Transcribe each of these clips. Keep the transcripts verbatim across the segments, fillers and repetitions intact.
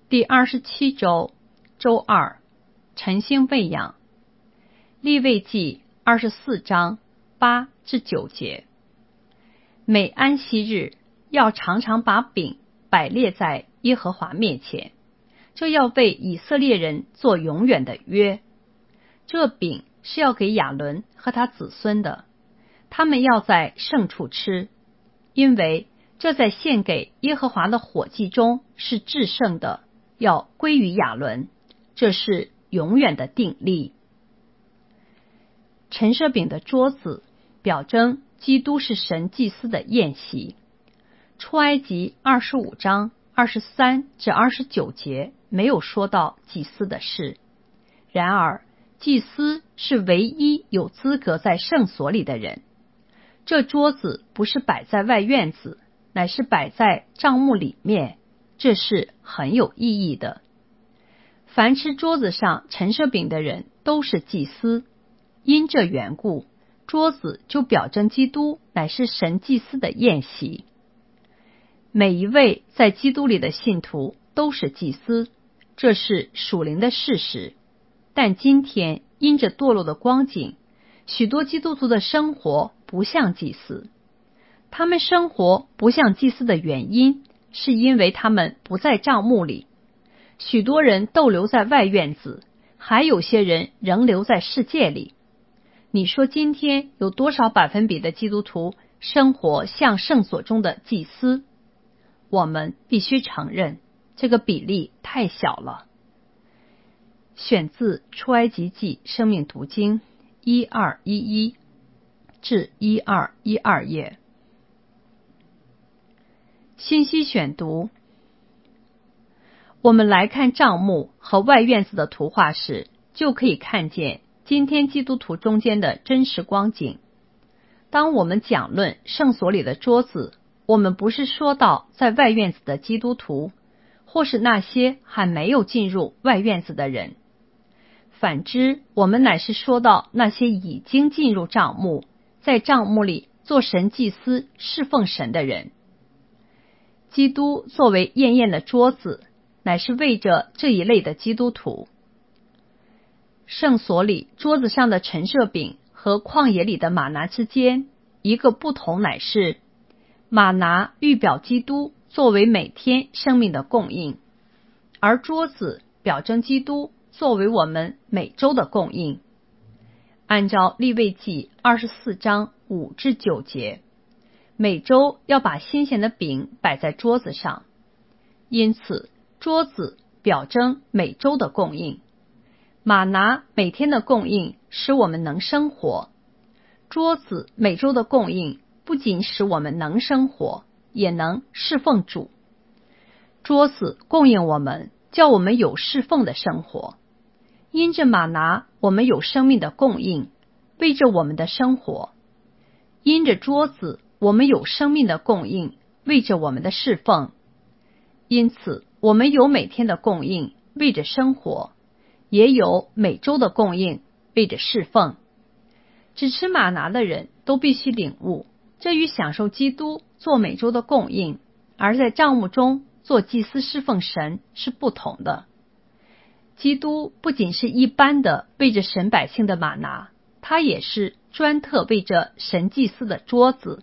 第二十七周周二，晨星喂养。利未记二十四章八至九节。每安息日要常常把饼摆列在耶和华面前，这要为以色列人做永远的约。这饼是要给亚伦和他子孙的，他们要在圣处吃，因为这在献给耶和华的火祭中是至圣的，要归于亚伦，这是永远的定例。陈设饼的桌子表征基督是神祭司的宴席。出埃及二十五章二十三至二十九节没有说到祭司的事，然而祭司是唯一有资格在圣所里的人。这桌子不是摆在外院子，乃是摆在帐幕里面，这是很有意义的。凡吃桌子上陈设饼的人都是祭司，因这缘故，桌子就表征基督乃是神祭司的宴席。每一位在基督里的信徒都是祭司，这是属灵的事实。但今天因着堕落的光景，许多基督徒的生活不像祭司。他们生活不像祭司的原因，是因为他们不在帐幕里。许多人逗留在外院子，还有些人仍留在世界里。你说今天有多少百分比的基督徒生活像圣所中的祭司？我们必须承认，这个比例太小了。选自出埃及记生命读经一二一一至一二一二页。信息选读。我们来看帐幕和外院子的图画时，就可以看见今天基督徒中间的真实光景。当我们讲论圣所里的桌子，我们不是说到在外院子的基督徒，或是那些还没有进入外院子的人。反之，我们乃是说到那些已经进入帐幕，在帐幕里做神祭司侍奉神的人。基督作为宴宴的桌子，乃是为着这一类的基督徒。圣所里桌子上的陈设饼和旷野里的玛拿之间，一个不同乃是玛拿预表基督作为每天生命的供应，而桌子表征基督作为我们每周的供应。按照利未记二十四章五至九节，每周要把新鲜的饼摆在桌子上，因此桌子表征每周的供应。玛拿每天的供应使我们能生活，桌子每周的供应不仅使我们能生活，也能侍奉主。桌子供应我们，叫我们有侍奉的生活。因着玛拿，我们有生命的供应，为着我们的生活。因着桌子，我们有生命的供应，为着我们的侍奉。因此，我们有每天的供应，为着生活，也有每周的供应，为着侍奉。只吃玛拿的人都必须领悟，这与享受基督做每周的供应，而在帐幕中做祭司侍奉神是不同的。基督不仅是一般的为着神百姓的玛拿，他也是专特为着神祭司的桌子。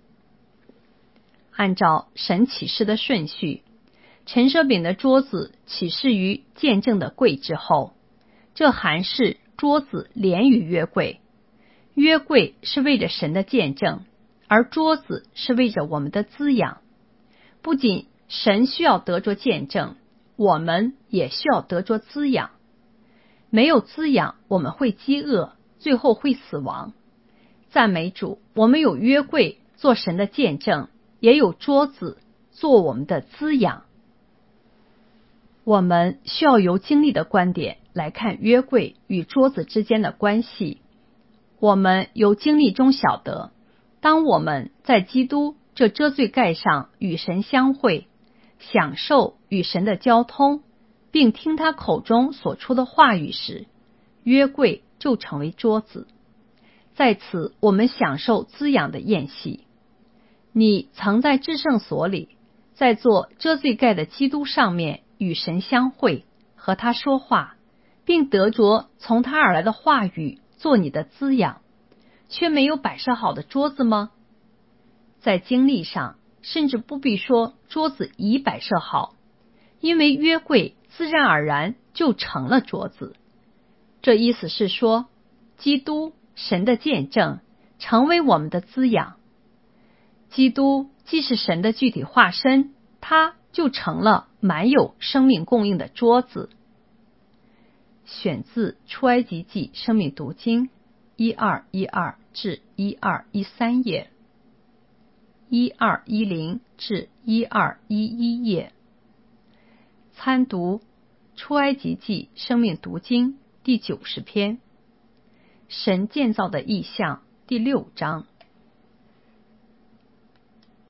按照神启示的顺序，陈设饼的桌子启示于见证的柜之后，这含是桌子连于约柜。约柜是为着神的见证，而桌子是为着我们的滋养。不仅神需要得着见证，我们也需要得着滋养。没有滋养，我们会饥饿，最后会死亡。赞美主，我们有约柜做神的见证，也有桌子做我们的滋养。我们需要由经历的观点来看约柜与桌子之间的关系。我们由经历中晓得，当我们在基督这遮罪盖上与神相会，享受与神的交通，并听他口中所出的话语时，约柜就成为桌子。在此，我们享受滋养的宴席。你曾在至圣所里， 在做遮罪盖的基督上面与神相会，和他说话，并得着从他而来的话语做你的滋养，却没有摆设好的桌子吗？在经历上，甚至不必说桌子已摆设好，因为约柜自然而然就成了桌子。这意思是说，基督，神的见证，成为我们的滋养。基督既是神的具体化身，他就成了满有生命供应的桌子。选自出埃及记生命读经一二一二至一二一三页，一二一零至一二一一页。参读出埃及记生命读经第九十篇，神建造的意象第六章。